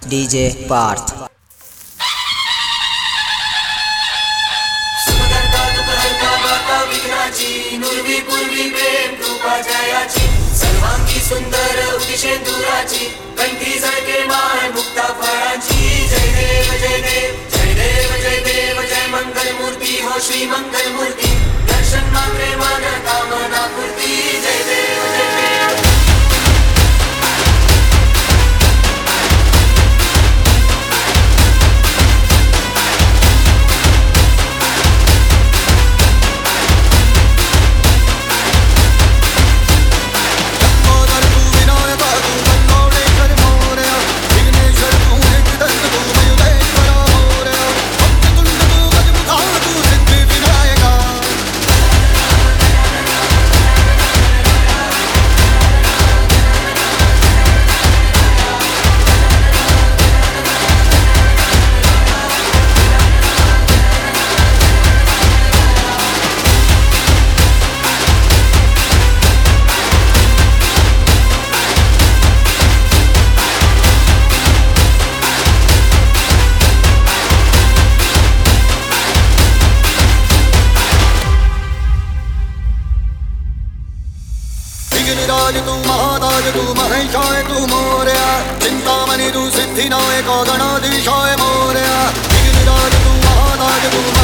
DJ Partha. सर्वांगी सुंदर उदिशेंदुराची कंठी झळके माय मुक्ता फळाची। जय देव जय देव जय देव जय देव जय मंगल मूर्ती हो श्री मंगल मूर्ती। दर्शन मात्रे मन कामना पूर्ती। जय देव जय देव। विघ्नराज तू महाताज तू महेशाय तू मोरया। चिंतामणि तू सिद्धिनायक गणाधीशाय मोरया। विघ्नराज तू महाताज तू